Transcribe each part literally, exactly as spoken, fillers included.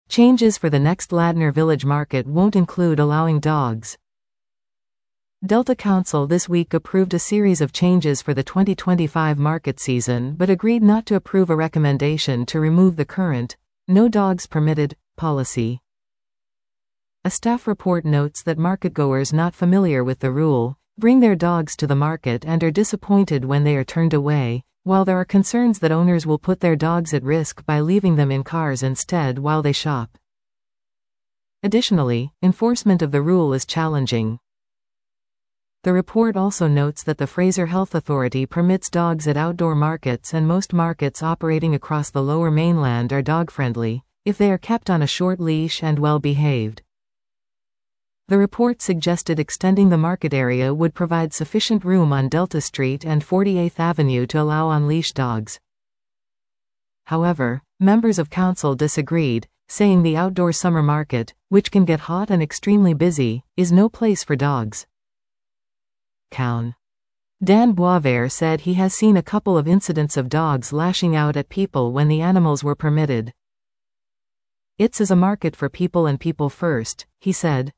Changes for the next Ladner Village Market won't include allowing dogs. Delta Council this week approved a series of changes for the twenty twenty-five market season but agreed not to approve a recommendation to remove the current "no dogs permitted" policy. A staff report notes that marketgoers not familiar with the rule bring their dogs to the market and are disappointed when they are turned away, while there are concerns that owners will put their dogs at risk by leaving them in cars instead while they shop. Additionally, enforcement of the rule is challenging. The report also notes that the Fraser Health Authority permits dogs at outdoor markets, and most markets operating across the Lower Mainland are dog-friendly, if they are kept on a short leash and well-behaved. The report suggested extending the market area would provide sufficient room on Delta Street and forty-eighth Avenue to allow on-leash dogs. However, members of council disagreed, saying the outdoor summer market, which can get hot and extremely busy, is no place for dogs. Cown. Dan Boisvert said he has seen a couple of incidents of dogs lashing out at people when the animals were permitted. "It's is a market for people and people first," he said.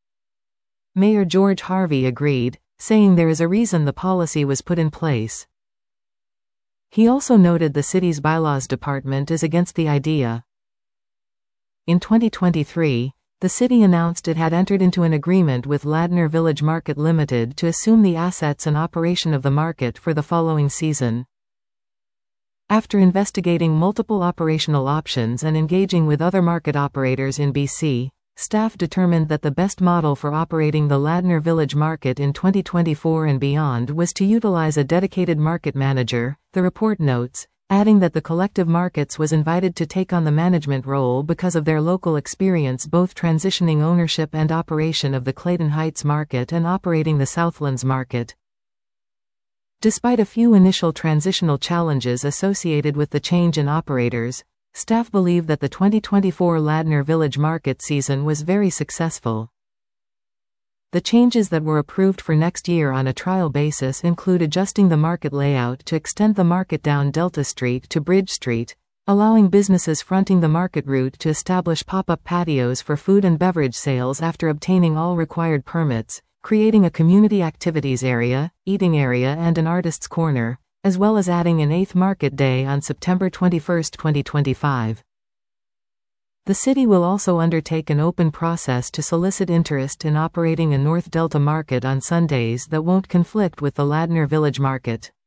Mayor George Harvey agreed, saying there is a reason the policy was put in place. He also noted the city's bylaws department is against the idea. In twenty twenty-three, the city announced it had entered into an agreement with Ladner Village Market Limited to assume the assets and operation of the market for the following season. After investigating multiple operational options and engaging with other market operators in B C, staff determined that the best model for operating the Ladner Village Market in twenty twenty-four and beyond was to utilize a dedicated market manager, the report notes, adding that the Collective Markets was invited to take on the management role because of their local experience both transitioning ownership and operation of the Clayton Heights Market and operating the Southlands Market. Despite a few initial transitional challenges associated with the change in operators, staff believe that the twenty twenty-four Ladner Village Market season was very successful. The changes that were approved for next year on a trial basis include adjusting the market layout to extend the market down Delta Street to Bridge Street, allowing businesses fronting the market route to establish pop-up patios for food and beverage sales after obtaining all required permits, creating a community activities area, eating area and an artist's corner, as well as adding an eighth market day on September twenty-first, twenty twenty-five. The city will also undertake an open process to solicit interest in operating a North Delta market on Sundays that won't conflict with the Ladner Village Market.